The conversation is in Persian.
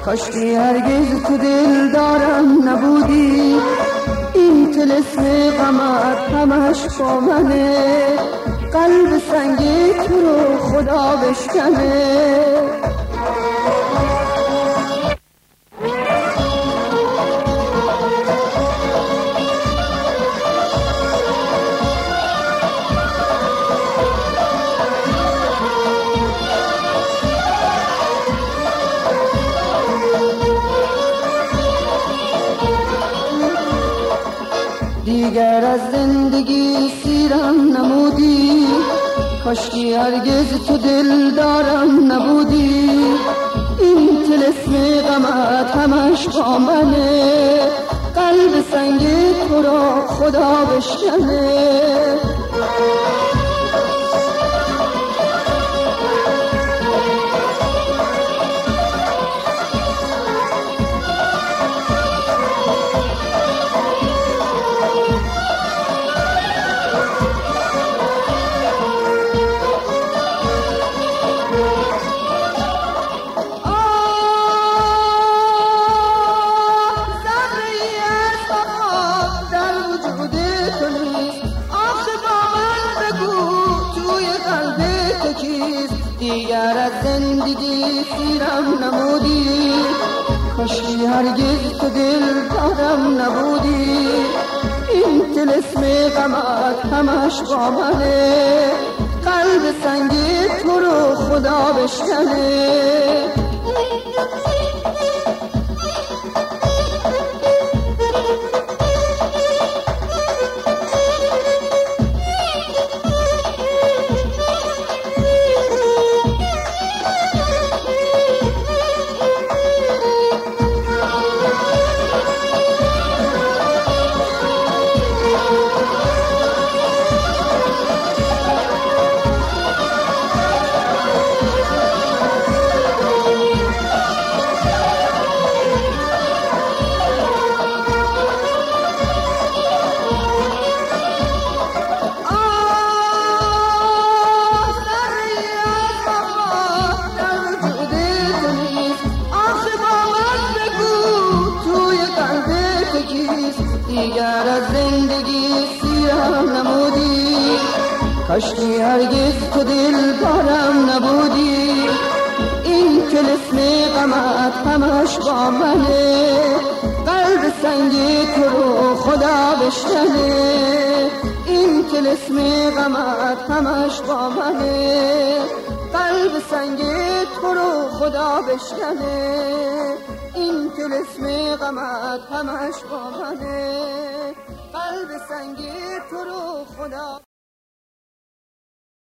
کاشکی هرگز تو دل دارم نبودی، این طلسم غمت همش با منه، قلب سنگی تو رو خدا بشکنه. دیگر از زندگی سیرم نمودی، کاشکی هرگز تو دل دارم نبودی، این طلسم غمت همش با منه، قلب سنگی تو را خدا بشکنه. دیگر از زندگی سیرم نمودی، کاشکی هرگز تو دل دارم نبودی، این طلسم غمت همش با منه، قلب سنگی تو رو خدا بشکنه. دیگر از زندگی سیرم نمودی، کاشکی هرگز تو دل دارم نبودی، این طلسم غمت همش با منه، قلب سنگی تو رو خدا بشکنه، این طلسم غمت همش با منه، قلب سنگی تو رو خدا بشکنه، این طلسم غمت همش با منه، قلب سنگی تو رو خدا